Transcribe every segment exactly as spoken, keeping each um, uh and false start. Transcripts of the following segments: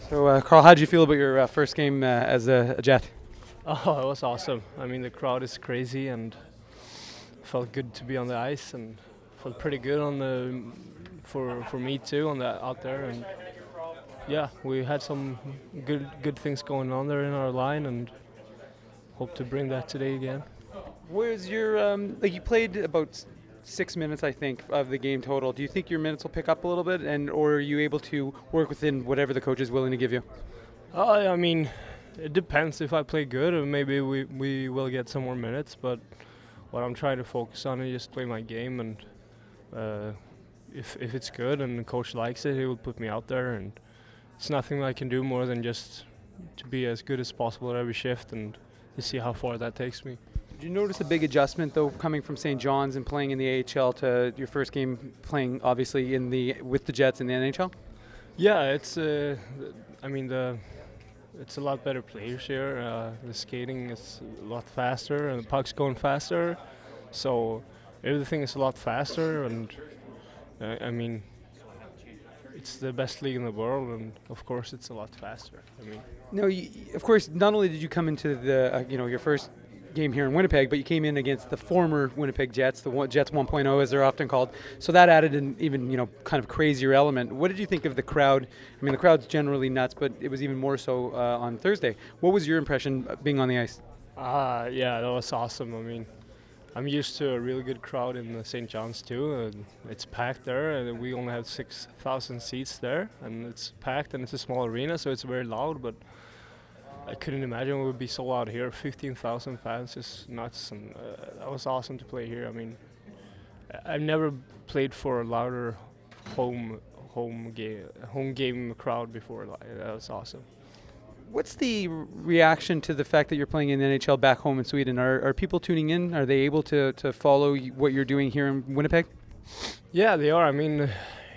So, uh, Carl, how did you feel about your uh, first game uh, as a, a Jet? Oh, it was awesome. I mean, the crowd is crazy, and felt good to be on the ice, and felt pretty good on the for for me too on the out there. And yeah, we had some good good things going on there in our line, and hope to bring that today again. Where's your um, like you played about s- six minutes, I think, of the game total. Do you think your minutes will pick up a little bit, and or are you able to work within whatever the coach is willing to give you? Uh, I mean, it depends. If I play good, or maybe we we will get some more minutes. But what I'm trying to focus on is just play my game, and uh, if if it's good and the coach likes it, he will put me out there, and it's nothing I can do more than just to be as good as possible at every shift and to see how far that takes me. Did you notice a big adjustment though, coming from Saint John's and playing in the A H L to your first game playing obviously in the with the Jets in the N H L? Yeah, it's. Uh, I mean the. It's a lot better players here. Uh, the skating is a lot faster, and the puck's going faster. So everything is a lot faster, and uh, I mean, it's the best league in the world, and of course, it's a lot faster. I mean, No, you, of course. Not only did you come into the uh, you know your first game here in Winnipeg, but you came in against the former Winnipeg Jets, the one, Jets 1.0 as they're often called. So that added an even you know kind of crazier element. What did you think of the crowd? I mean, the crowd's generally nuts, but it was even more so uh, on Thursday. What was your impression uh, being on the ice? ah, yeah, that was awesome. I mean, I'm used to a really good crowd in the Saint John's too. And it's packed there, and we only have six thousand seats there, and it's packed, and it's a small arena, so it's very loud. But I couldn't imagine it would be so loud here. fifteen thousand fans is nuts, and uh, that was awesome to play here. I mean, I- I've never played for a louder home home game home game crowd before. Like, that was awesome. What's the r- reaction to the fact that you're playing in the N H L back home in Sweden? Are, are people tuning in? Are they able to, to follow y- what you're doing here in Winnipeg? Yeah, they are. I mean,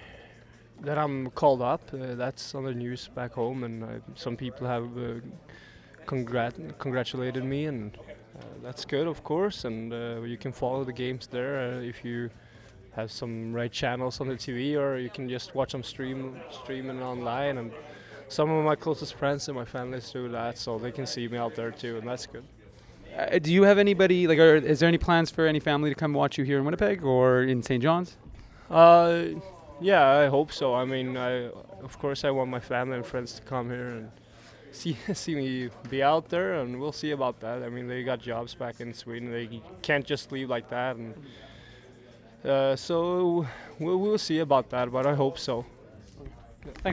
that I'm called up. Uh, that's on the news back home, and uh, some people have uh, congrat- congratulated me, and uh, that's good, of course. And uh, you can follow the games there uh, if you have some right channels on the T V, or you can just watch them stream streaming online. And some of my closest friends and my families do that, so they can see me out there too, and that's good. Uh, do you have anybody like? Are, is there any plans for any family to come watch you here in Winnipeg or in Saint John's? Uh, yeah, I hope so. I mean, I of course I want my family and friends to come here and see see me be out there, and we'll see about that. I mean, they got jobs back in Sweden. They can't just leave like that, and uh, so we'll, we'll see about that. But I hope so.